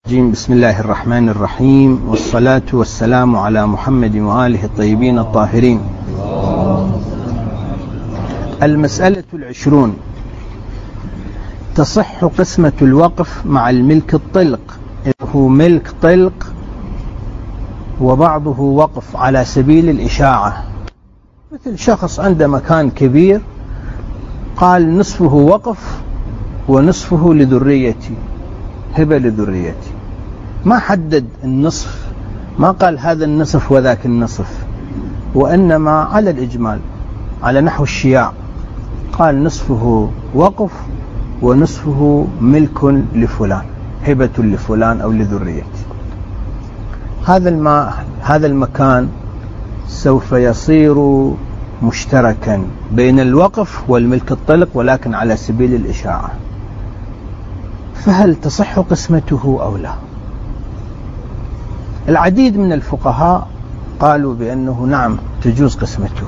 بسم الله الرحمن الرحيم، والصلاة والسلام على محمد وآله الطيبين الطاهرين. المسألة 20: تصح قسمة الوقف مع الملك الطلق. هو ملك طلق وبعضه وقف على سبيل الإشاعة، مثل شخص عنده مكان كبير قال نصفه وقف ونصفه لذريتي، هبة لذريتي، ما حدد النصف، ما قال هذا النصف وذاك النصف، وإنما على الإجمال على نحو الشياع، قال نصفه وقف ونصفه ملك لفلان، هبة لفلان أو لذريتي. هذا المكان سوف يصير مشتركا بين الوقف والملك الطلق، ولكن على سبيل الإشاعة، فهل تصح قسمته أو لا؟ العديد من الفقهاء قالوا بأنه نعم تجوز قسمته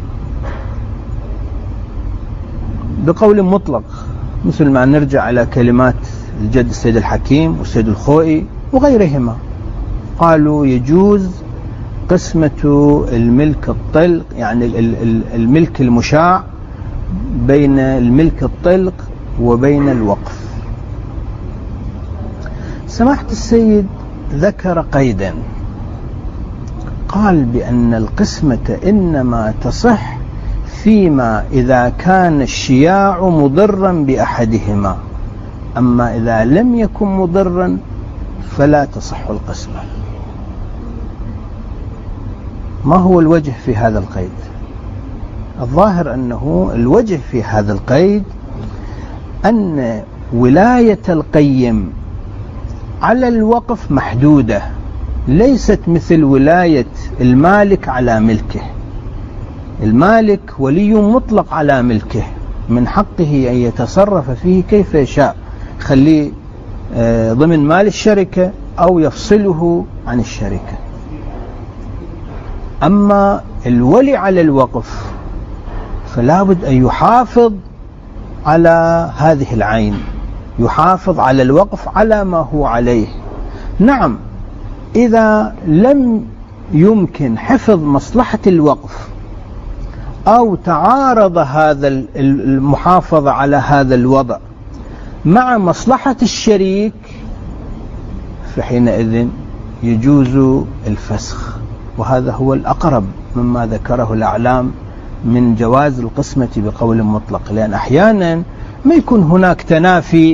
بقول مطلق، مثل ما نرجع على كلمات الجد السيد الحكيم والسيد الخوئي وغيرهما، قالوا يجوز قسمة الملك الطلق، يعني الملك المشاع بين الملك الطلق وبين الوقف. سماحة السيد ذكر قيدا، قال بأن القسمة إنما تصح فيما إذا كان الشياع مضرا بأحدهما، أما إذا لم يكن مضرا فلا تصح القسمة. ما هو الوجه في هذا القيد؟ الظاهر أنه الوجه في هذا القيد أن ولاية القيم على الوقف محدودة، ليست مثل ولاية المالك على ملكه. المالك ولي مطلق على ملكه، من حقه أن يتصرف فيه كيف يشاء، خليه ضمن مال الشركة أو يفصله عن الشركة. أما الولي على الوقف فلا بد أن يحافظ على هذه العين، يحافظ على الوقف على ما هو عليه. نعم، إذا لم يمكن حفظ مصلحة الوقف أو تعارض هذا المحافظة على هذا الوضع مع مصلحة الشريك، فحينئذ يجوز الفسخ، وهذا هو الأقرب مما ذكره الأعلام من جواز القسمة بقول مطلق، لأن أحيانا ما يكون هناك تنافي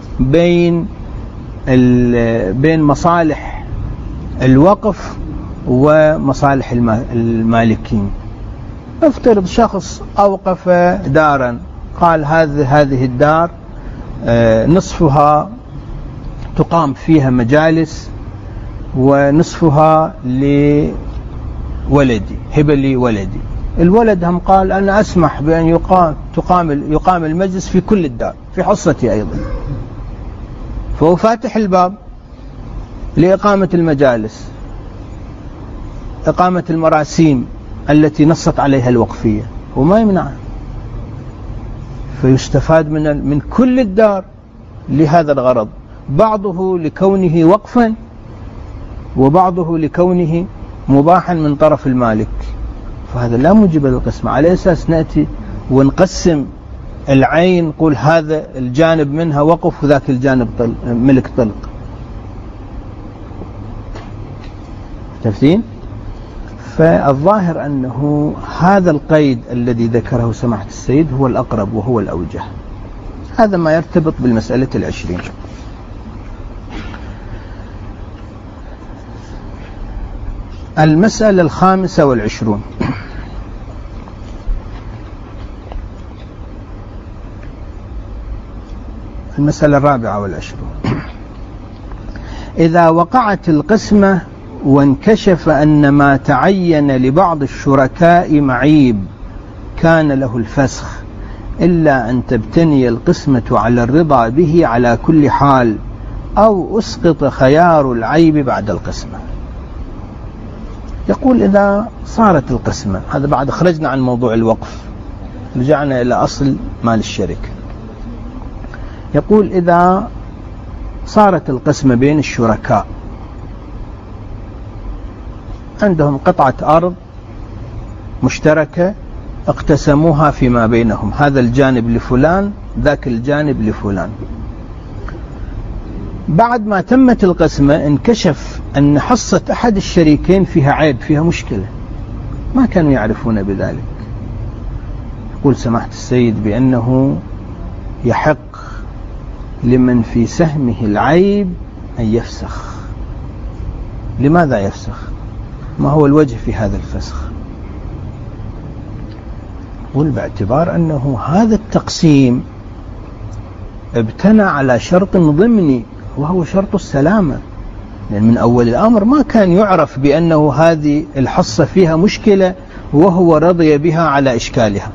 بين مصالح الوقف ومصالح المالكين. افترض شخص أوقف دارا، قال هذه الدار نصفها تقام فيها مجالس ونصفها لولدي، هبة لولدي. الولد هم قال أنا أسمح بأن يقام المجلس في كل الدار، في حصتي أيضا، فهو فاتح الباب لإقامة المجالس، إقامة المراسيم التي نصت عليها الوقفية، وما يمنع، فيستفاد من كل الدار لهذا الغرض، بعضه لكونه وقفا وبعضه لكونه مباحا من طرف المالك، فهذا لا موجب للقسمة. على أساس نأتي ونقسم العين، نقول هذا الجانب منها وقف وذاك الجانب ملك طلق. تفسين؟ فالظاهر أنه هذا القيد الذي ذكره سماحة السيد هو الأقرب وهو الأوجه. هذا ما يرتبط بالمسألة 20. المسألة 25: المسألة 24: إذا وقعت القسمة وانكشف أن ما تعين لبعض الشركاء معيب كان له الفسخ، إلا أن تبتني القسمة على الرضا به على كل حال، أو أسقط خيار العيب بعد القسمة. يقول إذا صارت القسمة، هذا بعد خرجنا عن موضوع الوقف، رجعنا إلى أصل مال الشركة. يقول إذا صارت القسمة بين الشركاء، عندهم قطعة أرض مشتركة اقتسموها فيما بينهم، هذا الجانب لفلان ذاك الجانب لفلان. بعد ما تمت القسمة انكشف أن حصة أحد الشريكين فيها عيب، فيها مشكلة، ما كانوا يعرفون بذلك. يقول سماحة السيد بأنه يحق لمن في سهمه العيب أن يفسخ. لماذا يفسخ؟ ما هو الوجه في هذا الفسخ؟ يقول باعتبار أنه هذا التقسيم ابتنى على شرط ضمني وهو شرط السلامة، لأن من أول الأمر ما كان يعرف بأنه هذه الحصة فيها مشكلة وهو رضي بها على إشكالها.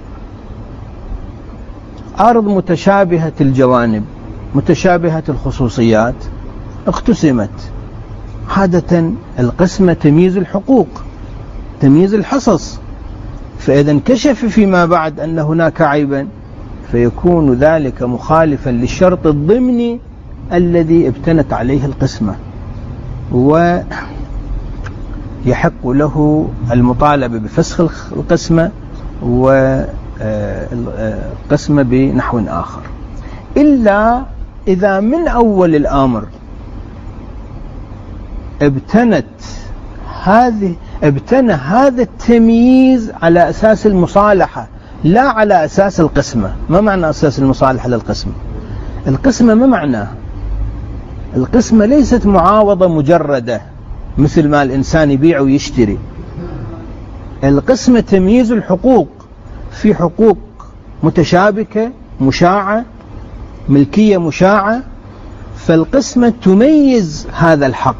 أرض متشابهة الجوانب متشابهة الخصوصيات اقتسمت، عادة القسمة تمييز الحقوق تمييز الحصص، فإذا انكشف فيما بعد أن هناك عيبا فيكون ذلك مخالفا للشرط الضمني الذي ابتنت عليه القسمة، ويحق له المطالبة بفسخ القسمة والقسمة بنحو آخر، إلا إذا من أول الأمر ابتنى هذا التمييز على أساس المصالحة لا على أساس القسمة. ما معنى أساس المصالحة للقسمة؟ القسمة ما معناه؟ القسمة ليست معاوضة مجردة مثل ما الإنسان يبيع ويشتري. القسمة تمييز الحقوق، في حقوق متشابكة مشاعة، ملكية مشاعة، فالقسمة تميز هذا الحق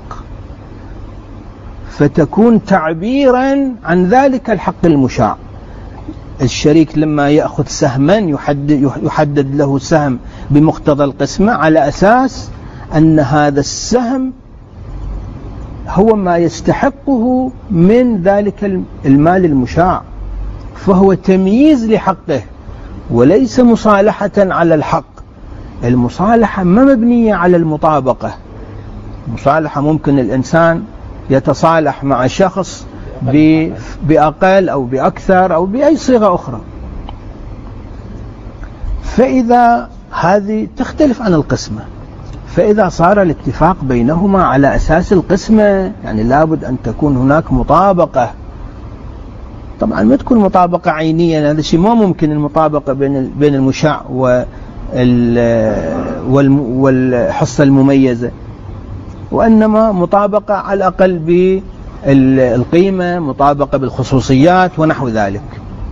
فتكون تعبيرا عن ذلك الحق المشاع. الشريك لما يأخذ سهما يحدد له سهم بمقتضى القسمة على أساس أن هذا السهم هو ما يستحقه من ذلك المال المشاع، فهو تمييز لحقه وليس مصالحة على الحق. المصالحة ما مبنية على المطابقة. المصالحة ممكن الإنسان يتصالح مع شخص بأقل أو بأكثر أو بأي صيغة أخرى، فإذا هذه تختلف عن القسمة. فإذا صار الاتفاق بينهما على أساس القسمة، يعني لابد أن تكون هناك مطابقة. طبعا ما تكون مطابقة عينية، هذا الشيء ما ممكن، المطابقة بين المشاع والحصة المميزة، وإنما مطابقة على الأقل بالقيمة، مطابقة بالخصوصيات ونحو ذلك.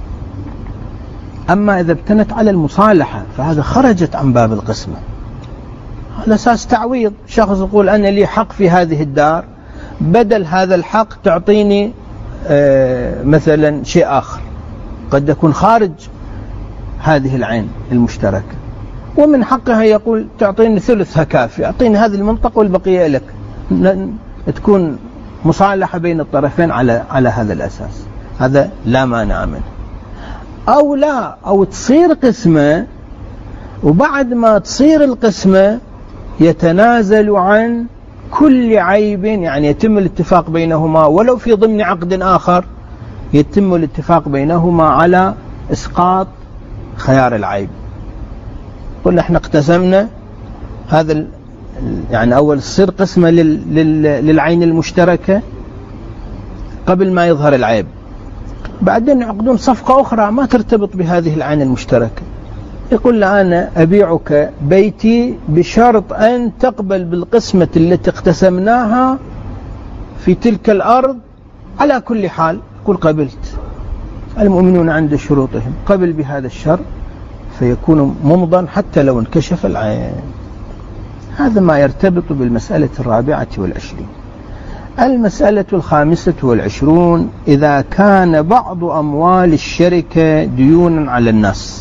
أما إذا ابتنت على المصالحة فهذا خرجت عن باب القسمة، على أساس تعويض. شخص يقول أنا لي حق في هذه الدار، بدل هذا الحق تعطيني مثلا شيء آخر قد يكون خارج هذه العين المشتركة، ومن حقها يقول تعطيني ثلثها كافي، أعطيني هذه المنطقة والبقية لك، تكون مصالحة بين الطرفين على هذا الأساس. هذا لا مانع منه. أو لا، أو تصير قسمة وبعد ما تصير القسمة يتنازل عن كل عيب، يعني يتم الاتفاق بينهما ولو في ضمن عقد آخر، يتم الاتفاق بينهما على إسقاط خيار العيب. قلنا احنا اقتسمنا هذا، يعني أول تصير قسمة للعين المشتركة قبل ما يظهر العيب، بعدين يعقدون صفقة أخرى ما ترتبط بهذه العين المشتركة. يقول له أنا أبيعك بيتي بشرط أن تقبل بالقسمة التي اقتسمناها في تلك الأرض على كل حال. يقول قبلت. المؤمنون عند شروطهم، قبل بهذا الشرط فيكون ممضا حتى لو انكشف العين. هذا ما يرتبط بالمسألة 24. المسألة 25: إذا كان بعض أموال الشركة ديونا على الناس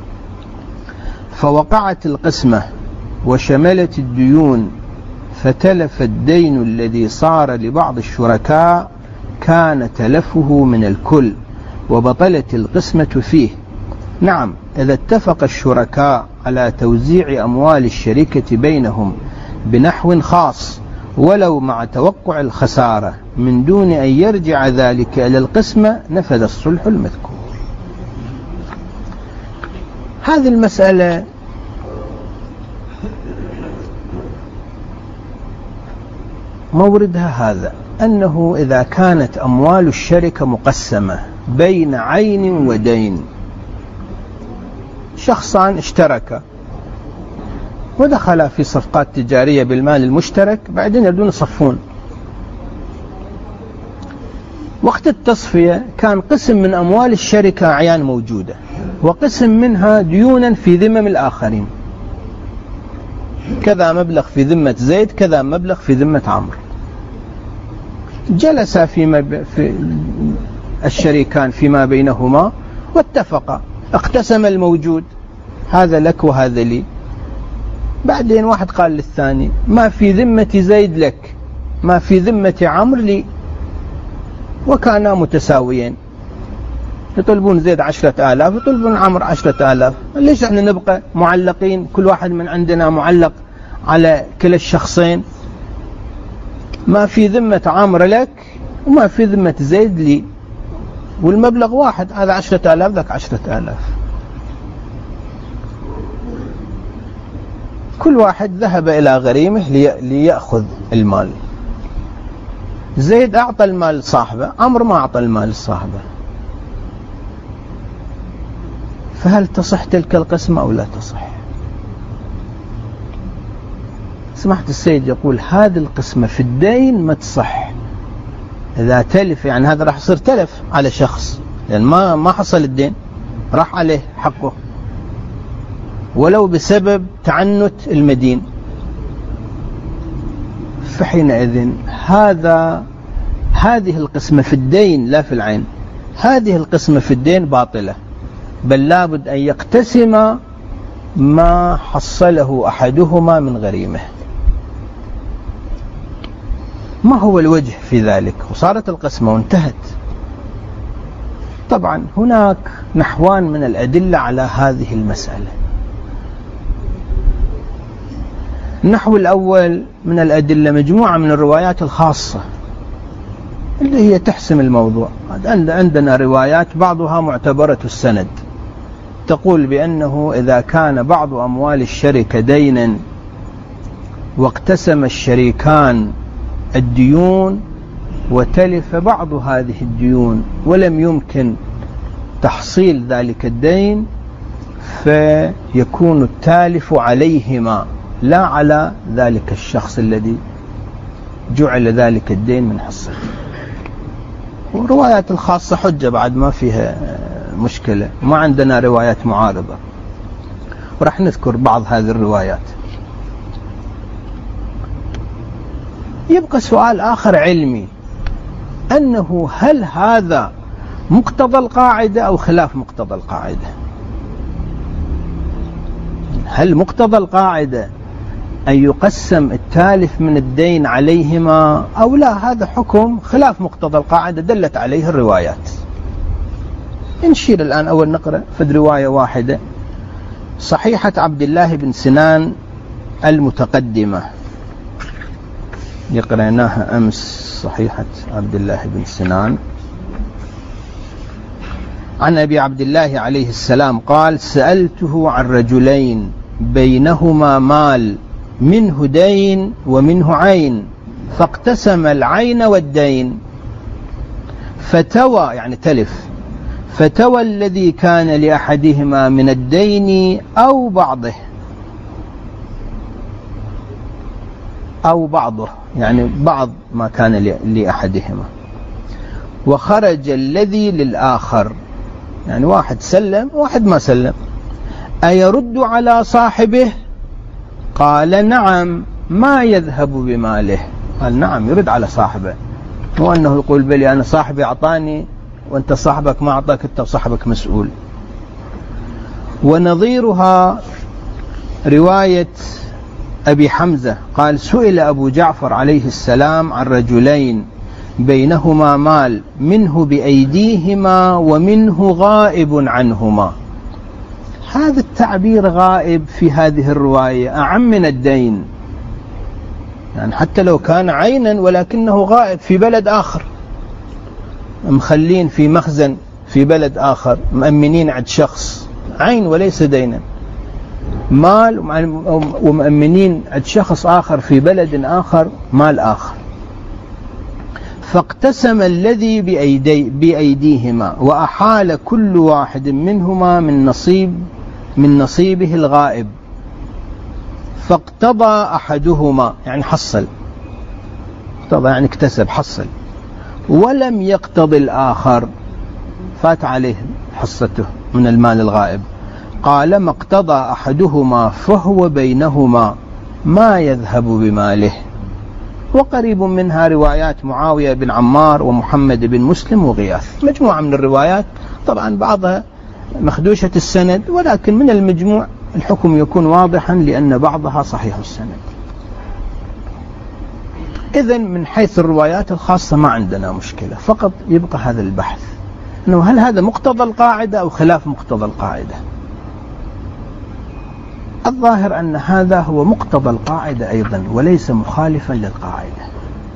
فوقعت القسمة وشملت الديون فتلف الدين الذي صار لبعض الشركاء، كان تلفه من الكل وبطلت القسمة فيه. نعم، إذا اتفق الشركاء على توزيع أموال الشركة بينهم بنحو خاص ولو مع توقع الخسارة من دون أن يرجع ذلك إلى القسمة نفذ الصلح المذكور. هذه المسألة موردها هذا، أنه إذا كانت أموال الشركة مقسمة بين عين ودين، شخصان اشتركا ودخل في صفقات تجارية بالمال المشترك، بعدين يريدون يصفون. وقت التصفية كان قسم من أموال الشركة أعيان موجودة، وقسم منها ديونا في ذمم الآخرين، كذا مبلغ في ذمة زيد، كذا مبلغ في ذمة عمرو. جلس في الشريكان فيما بينهما واتفقا، اقتسم الموجود، هذا لك وهذا لي. بعدين واحد قال للثاني ما في ذمة زيد لك، ما في ذمة عمرو لي، وكانا متساويين، يطلبون زيد 10,000 يطلبون عمرو 10,000. ليش احنا نبقى معلقين كل واحد من عندنا معلق على كلا الشخصين؟ ما في ذمة عمرو لك وما في ذمة زيد لي، والمبلغ واحد، هذا 10,000 ذاك 10,000. كل واحد ذهب إلى غريمه ليأخذ المال. زيد أعطى المال صاحبه، عمرو ما أعطى المال صاحبه، فهل تصح تلك القسمة أو لا تصح؟ سمحت السيد يقول هذه القسمة في الدين ما تصح. إذا تلف يعني هذا راح يصير تلف على شخص، لأن ما حصل الدين، راح عليه حقه ولو بسبب تعنت المدين. فحينئذ هذه القسمة في الدين لا في العين، هذه القسمة في الدين باطلة، بل لابد أن يقتسم ما حصله أحدهما من غريمه. ما هو الوجه في ذلك؟ وصارت القسمة وانتهت. طبعا هناك نحوان من الأدلة على هذه المسألة. النحو الأول من الأدلة مجموعة من الروايات الخاصة اللي هي تحسم الموضوع. عندنا روايات بعضها معتبرة السند، تقول بأنه إذا كان بعض أموال الشركة دينا واقتسم الشريكان الديون وتلف بعض هذه الديون ولم يمكن تحصيل ذلك الدين، فيكون التالف عليهما لا على ذلك الشخص الذي جعل ذلك الدين من حصته. وروايات الخاصة حجة بعد ما فيها مشكلة، ما عندنا روايات معارضة، ورح نذكر بعض هذه الروايات. يبقى سؤال آخر علمي، أنه هل هذا مقتضى القاعدة أو خلاف مقتضى القاعدة؟ هل مقتضى القاعدة أن يقسم التالف من الدين عليهما أو لا؟ هذا حكم خلاف مقتضى القاعدة دلت عليه الروايات. نشير الآن أول نقرأ في رواية واحدة، صحيحة عبد الله بن سنان المتقدمة، قرأناها أمس، صحيحة عبد الله بن سنان. عن أبي عبد الله عليه السلام قال: سألته عن رجلين بينهما مال منه دين ومنه عين، فاقتسم العين والدين، فتوى يعني تلف، فتوى الذي كان لأحدهما من الدين أو بعضه يعني بعض ما كان لأحدهما، وخرج الذي للآخر، يعني واحد سلم واحد ما سلم، أيرد على صاحبه؟ قال: نعم، ما يذهب بماله. قال: نعم، يرد على صاحبه، مو أنه يقول بلي أنا صاحبي أعطاني وأنت صاحبك ما أعطاك، أنت صاحبك مسؤول. ونظيرها رواية أبي حمزة قال: سئل أبو جعفر عليه السلام عن رجلين بينهما مال منه بأيديهما ومنه غائب عنهما. هذا التعبير غائب في هذه الرواية أعم من الدين، يعني حتى لو كان عينا ولكنه غائب في بلد آخر، مخلين في مخزن في بلد آخر، مأمنين عند شخص عين وليس دينا، مال ومأمنين عند شخص آخر في بلد آخر مال آخر. فاقتسم الذي بأيديهما وأحال كل واحد منهما من نصيبه الغائب، فاقتضى أحدهما يعني حصل، اقتضى يعني اكتسب حصل، ولم يقتضي الآخر، فات عليه حصته من المال الغائب. قال ما اقتضى أحدهما فهو بينهما ما يذهب بماله. وقريب منها روايات معاوية بن عمار ومحمد بن مسلم وغياث، مجموعة من الروايات، طبعا بعضها مخدوشة السند، ولكن من المجموع الحكم يكون واضحا لأن بعضها صحيح السند. إذن من حيث الروايات الخاصة ما عندنا مشكلة، فقط يبقى هذا البحث أنه هل هذا مقتضى القاعدة أو خلاف مقتضى القاعدة. الظاهر أن هذا هو مقتضى القاعدة أيضا وليس مخالفا للقاعدة.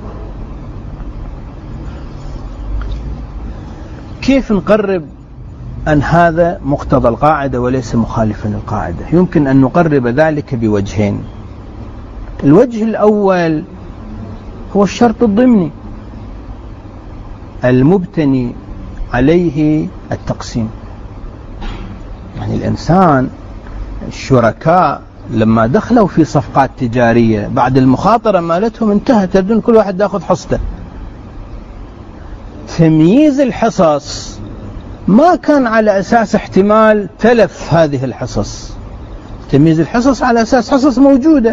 كيف نقرب أن هذا مقتضى القاعدة وليس مخالفا للقاعدة؟ يمكن أن نقرب ذلك بوجهين. الوجه الأول هو الشرط الضمني المبتني عليه التقسيم. يعني الإنسان الشركاء لما دخلوا في صفقات تجارية بعد المخاطرة مالتهم انتهت، تبدون كل واحد يأخذ حصته. تمييز الحصص ما كان على أساس احتمال تلف هذه الحصص، تمييز الحصص على أساس حصص موجودة،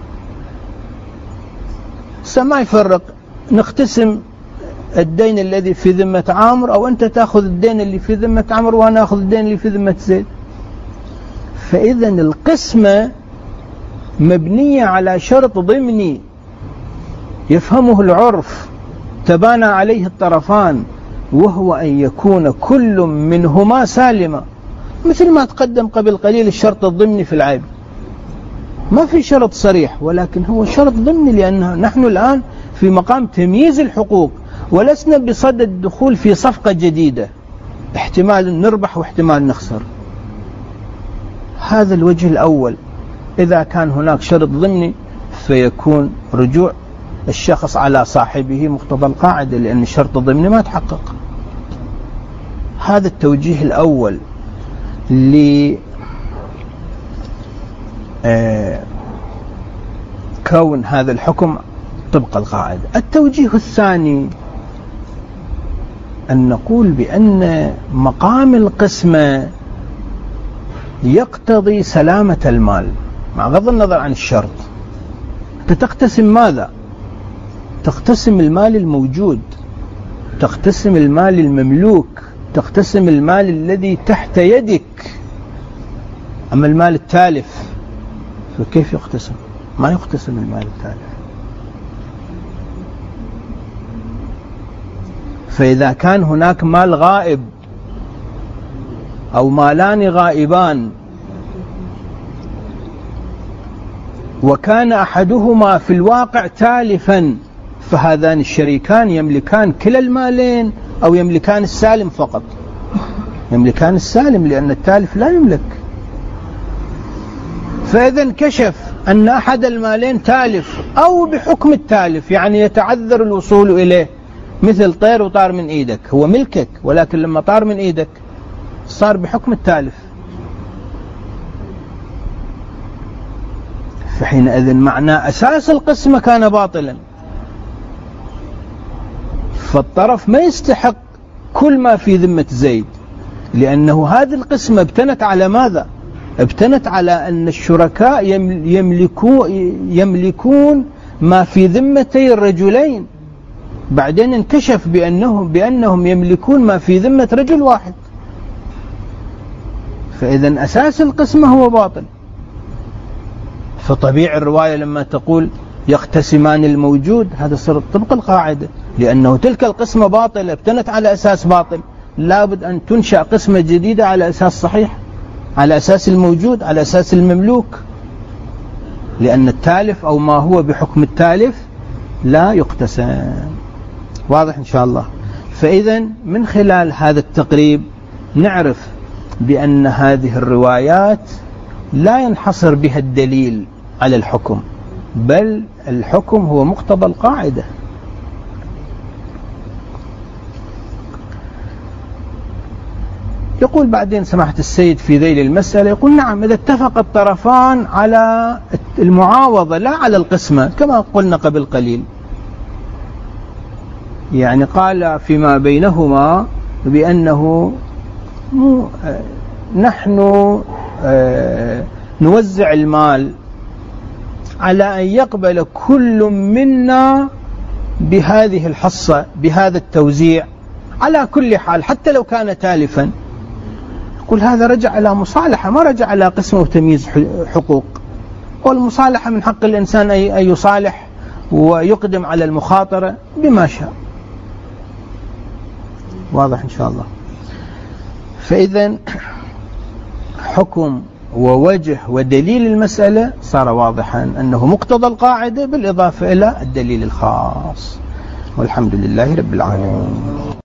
ما يفرق نقتسم الدين الذي في ذمة عامر أو أنت تأخذ الدين اللي في ذمة عمر وأنا أخذ الدين اللي في ذمة زيد. فإذا القسمة مبنية على شرط ضمني يفهمه العرف تبانى عليه الطرفان، وهو أن يكون كل منهما سالما، مثل ما تقدم قبل قليل الشرط الضمني في العيب. ما في شرط صريح ولكن هو شرط ضمني، لأن نحن الآن في مقام تمييز الحقوق ولسنا بصدد الدخول في صفقة جديدة احتمال نربح واحتمال نخسر. هذا الوجه الأول. إذا كان هناك شرط ضمني فيكون رجوع الشخص على صاحبه مقتضى القاعدة، لأن الشرط الضمني ما تحقق. هذا التوجيه الأول لكون هذا الحكم طبق القاعدة. التوجيه الثاني أن نقول بأن مقام القسمة يقتضي سلامة المال مع غض النظر عن الشرط. تقتسم ماذا؟ تقتسم المال الموجود، تقتسم المال المملوك، تقتسم المال الذي تحت يدك. أما المال التالف فكيف يقتسم؟ ما يقتسم المال التالف. فإذا كان هناك مال غائب أو مالان غائبان وكان أحدهما في الواقع تالفا، فهذان الشريكان يملكان كلا المالين أو يملكان السالم فقط؟ يملكان السالم، لأن التالف لا يملك. فإذا انكشف أن أحد المالين تالف أو بحكم التالف، يعني يتعذر الوصول إليه، مثل طير وطار من إيدك، هو ملكك ولكن لما طار من إيدك صار بحكم التالف، فحينئذ معنى أساس القسمة كان باطلا، فالطرف ما يستحق كل ما في ذمة زيد، لأنه هذه القسمة ابتنت على ماذا؟ ابتنت على أن الشركاء يملكون ما في ذمتي الرجلين، بعدين انكشف بأنهم يملكون ما في ذمة رجل واحد، فإذا أساس القسمة هو باطل. فطبيعي الرواية لما تقول يقتسمان الموجود، هذا صار طبق القاعدة، لأنه تلك القسمة باطلة ابتنت على أساس باطل، لابد أن تنشأ قسمة جديدة على أساس صحيح، على أساس الموجود، على أساس المملوك. لأن التالف أو ما هو بحكم التالف لا يقتسم. واضح إن شاء الله. فإذا من خلال هذا التقريب نعرف بأن هذه الروايات لا ينحصر بها الدليل على الحكم، بل الحكم هو مقتضى القاعدة. يقول بعدين سماحة السيد في ذيل المسألة، يقول نعم إذا اتفق الطرفان على المعاوضة لا على القسمة كما قلنا قبل قليل، يعني قال فيما بينهما بأنه نحن نوزع المال على أن يقبل كل منا بهذه الحصة بهذا التوزيع على كل حال حتى لو كان تالفا. يقول هذا رجع على مصالحة، ما رجع على قسمة وتمييز حقوق. والمصالحة من حق الإنسان أن يصالح ويقدم على المخاطرة بما شاء. واضح إن شاء الله. فإذا حكم ووجه ودليل المسألة صار واضحا أنه مقتضى القاعدة بالإضافة إلى الدليل الخاص. والحمد لله رب العالمين.